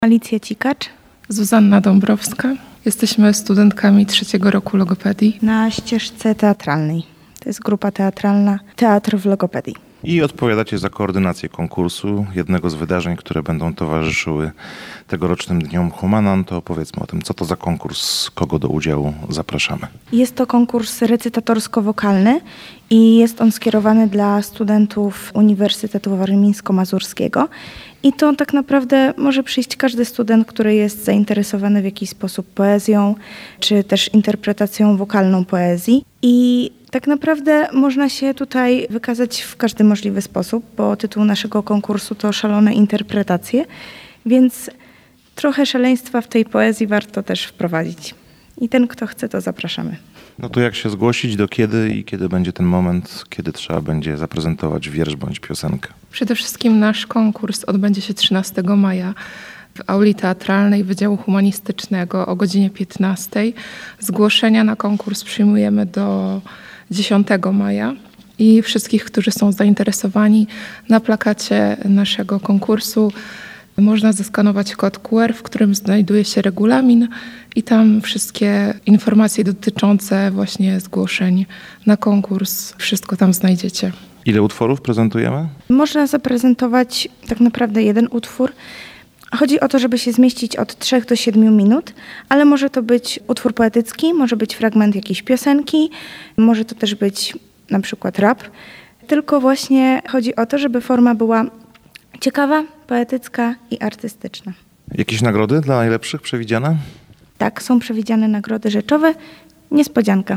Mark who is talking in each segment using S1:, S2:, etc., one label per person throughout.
S1: Alicja Cikacz.
S2: Zuzanna Dąbrowska. Jesteśmy studentkami 3. roku logopedii.
S1: Na ścieżce teatralnej. To jest grupa teatralna Teatr w Logopedii.
S3: I odpowiadacie za koordynację konkursu, jednego z wydarzeń, które będą towarzyszyły tegorocznym Dniom Humanan. To opowiedzmy o tym, co to za konkurs, kogo do udziału zapraszamy.
S1: Jest to konkurs recytatorsko-wokalny i jest on skierowany dla studentów Uniwersytetu Warmińsko-Mazurskiego. I to tak naprawdę może przyjść każdy student, który jest zainteresowany w jakiś sposób poezją, czy też interpretacją wokalną poezji. I tak naprawdę można się tutaj wykazać w każdy możliwy sposób, bo tytuł naszego konkursu to Szalone interpretacje, więc trochę szaleństwa w tej poezji warto też wprowadzić. I ten, kto chce, to zapraszamy.
S3: No to jak się zgłosić, do kiedy i kiedy będzie ten moment, kiedy trzeba będzie zaprezentować wiersz bądź piosenkę?
S2: Przede wszystkim nasz konkurs odbędzie się 13 maja w auli teatralnej Wydziału Humanistycznego o godzinie 15. Zgłoszenia na konkurs przyjmujemy do 10 maja i wszystkich, którzy są zainteresowani, na plakacie naszego konkursu można zeskanować kod QR, w którym znajduje się regulamin i tam wszystkie informacje dotyczące właśnie zgłoszeń na konkurs, wszystko tam znajdziecie.
S3: Ile utworów prezentujemy?
S1: Można zaprezentować tak naprawdę jeden utwór. Chodzi o to, żeby się zmieścić od 3 do 7 minut, ale może to być utwór poetycki, może być fragment jakiejś piosenki, może to też być na przykład rap. Tylko właśnie chodzi o to, żeby forma była ciekawa, poetycka i artystyczna.
S3: Jakieś nagrody dla najlepszych przewidziane?
S1: Tak, są przewidziane nagrody rzeczowe. Niespodzianka.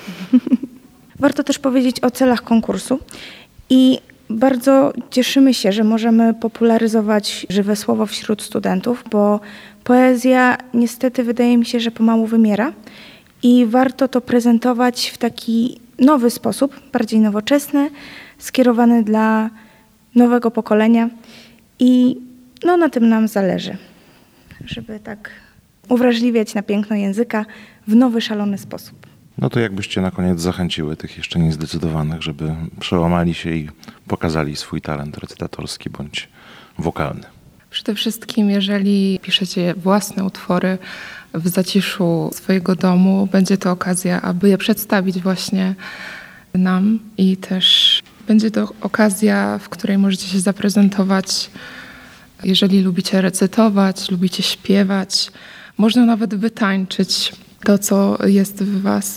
S1: Warto też powiedzieć o celach konkursu i bardzo cieszymy się, że możemy popularyzować żywe słowo wśród studentów, bo poezja niestety wydaje mi się, że pomału wymiera i warto to prezentować w taki nowy sposób, bardziej nowoczesny, skierowany dla nowego pokolenia i na tym nam zależy, żeby tak uwrażliwiać na piękno języka w nowy, szalony sposób.
S3: No to jakbyście na koniec zachęciły tych jeszcze niezdecydowanych, żeby przełamali się i pokazali swój talent recytatorski bądź wokalny.
S2: Przede wszystkim, jeżeli piszecie własne utwory w zaciszu swojego domu, będzie to okazja, aby je przedstawić właśnie nam i też będzie to okazja, w której możecie się zaprezentować. Jeżeli lubicie recytować, lubicie śpiewać, można nawet wytańczyć to, co jest w was.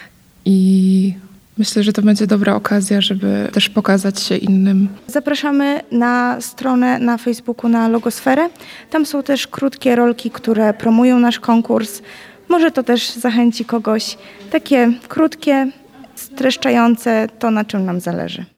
S2: I myślę, że to będzie dobra okazja, żeby też pokazać się innym.
S1: Zapraszamy na stronę na Facebooku na Logosferę. Tam są też krótkie rolki, które promują nasz konkurs. Może to też zachęci kogoś. Takie krótkie, streszczające to, na czym nam zależy.